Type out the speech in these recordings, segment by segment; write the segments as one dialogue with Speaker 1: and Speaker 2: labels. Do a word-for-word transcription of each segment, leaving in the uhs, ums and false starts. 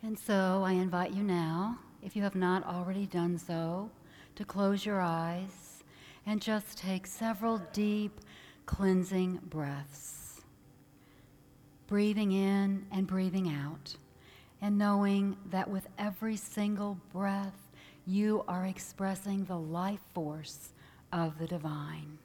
Speaker 1: And so I invite you now, if you have not already done so, to close your eyes and just take several deep, cleansing breaths. Breathing in and breathing out, and knowing that with every single breath, you are expressing the life force of the divine.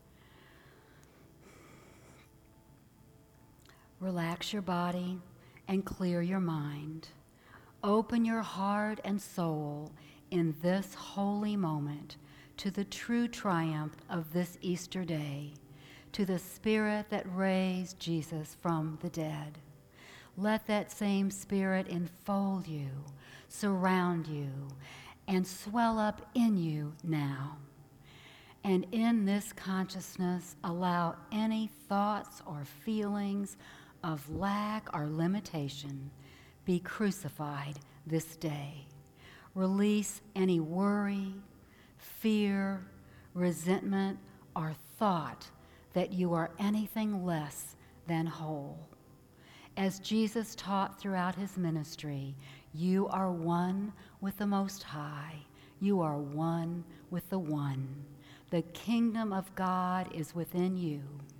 Speaker 1: Relax your body and clear your mind. Open your heart and soul in this holy moment to the true triumph of this Easter day, to the Spirit that raised Jesus from the dead. Let that same Spirit enfold you, surround you, and swell up in you now. And in this consciousness, allow any thoughts or feelings of lack or limitation be crucified this day. Release any worry, fear, resentment, or thought that you are anything less than whole. As Jesus taught throughout his ministry, you are one with the Most High. You are one with the One. The kingdom of God is within you.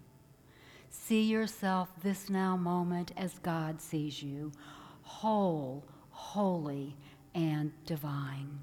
Speaker 1: See yourself this now moment as God sees you, whole, holy, and divine.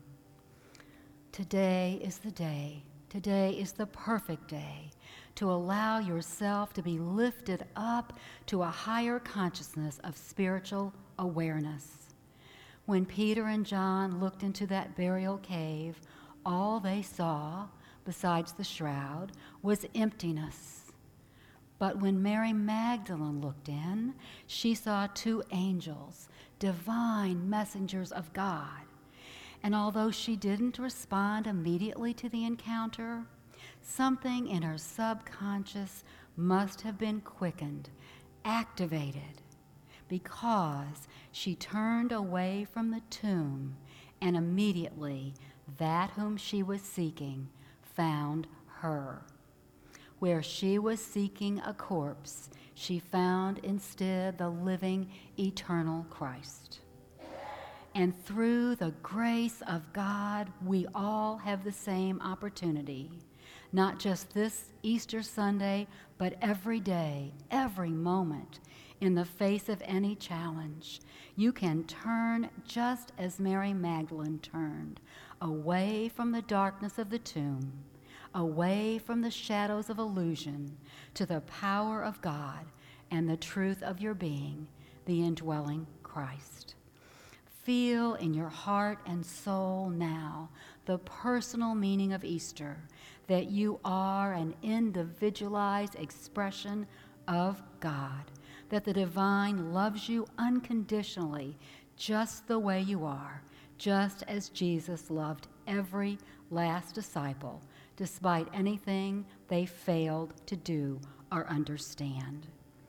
Speaker 1: Today is the day. Today is the perfect day to allow yourself to be lifted up to a higher consciousness of spiritual awareness. When Peter and John looked into that burial cave, all they saw, besides the shroud, was emptiness. But when Mary Magdalene looked in, she saw two angels, divine messengers of God. And although she didn't respond immediately to the encounter, something in her subconscious must have been quickened, activated, because she turned away from the tomb, and immediately that whom she was seeking found her. Where she was seeking a corpse, she found instead the living, eternal Christ. And through the grace of God, we all have the same opportunity, not just this Easter Sunday, but every day, every moment, in the face of any challenge. You can turn just as Mary Magdalene turned, away from the darkness of the tomb, away from the shadows of illusion, to the power of God and the truth of your being, the indwelling Christ. Feel in your heart and soul now the personal meaning of Easter, that you are an individualized expression of God, that the divine loves you unconditionally, just the way you are, just as Jesus loved every last disciple, despite anything they failed to do or understand.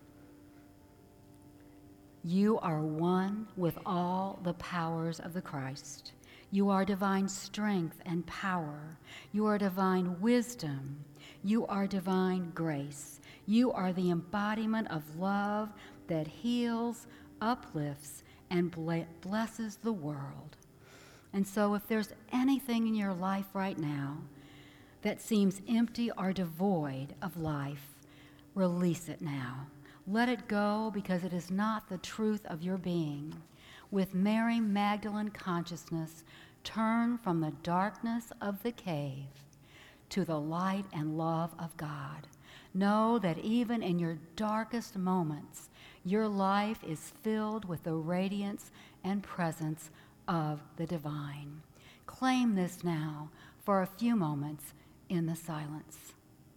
Speaker 1: You are one with all the powers of the Christ. You are divine strength and power. You are divine wisdom. You are divine grace. You are the embodiment of love that heals, uplifts, and blesses the world. And so if there's anything in your life right now that seems empty or devoid of life, release it now. Let it go, because it is not the truth of your being. With Mary Magdalene consciousness, turn from the darkness of the cave to the light and love of God. Know that even in your darkest moments, your life is filled with the radiance and presence of the divine. Claim this now for a few moments in the silence.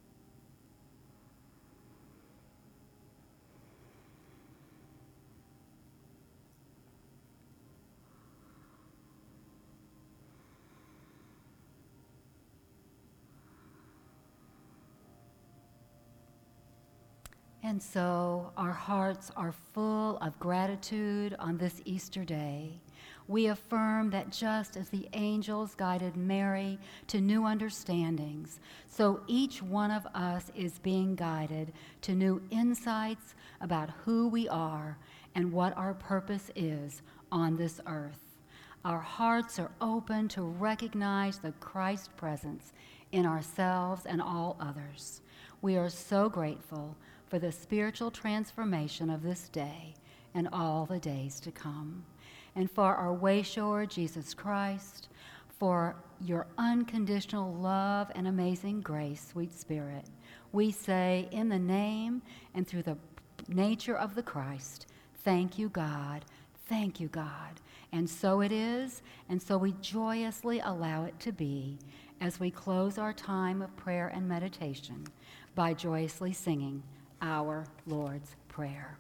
Speaker 1: And so our hearts are full of gratitude on this Easter day. We affirm that just as the angels guided Mary to new understandings, so each one of us is being guided to new insights about who we are and what our purpose is on this earth. Our hearts are open to recognize the Christ presence in ourselves and all others. We are so grateful for the spiritual transformation of this day and all the days to come. And for our wayshower, Jesus Christ, for your unconditional love and amazing grace, sweet Spirit, we say in the name and through the nature of the Christ, thank you, God, thank you, God. And so it is, and so we joyously allow it to be as we close our time of prayer and meditation by joyously singing our Lord's Prayer.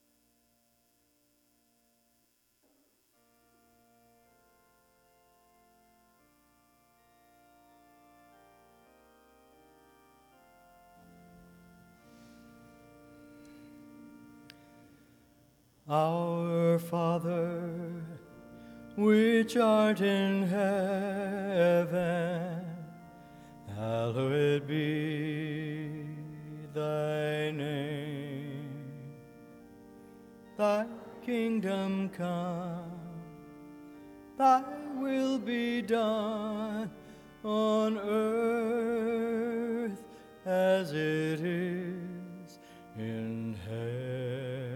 Speaker 2: Our Father, which art in heaven, hallowed be thy name. Thy kingdom come, thy will be done on earth as it is in heaven.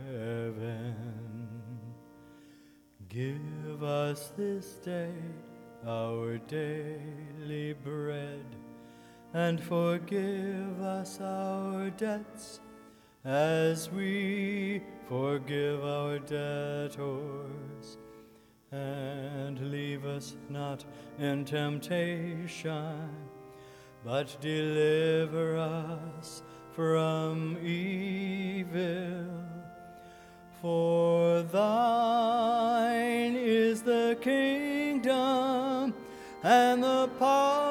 Speaker 2: Give us this day our daily bread, and forgive us our debts as we forgive our debtors. And leave us not in temptation, but deliver us from evil. For thine is the kingdom and the power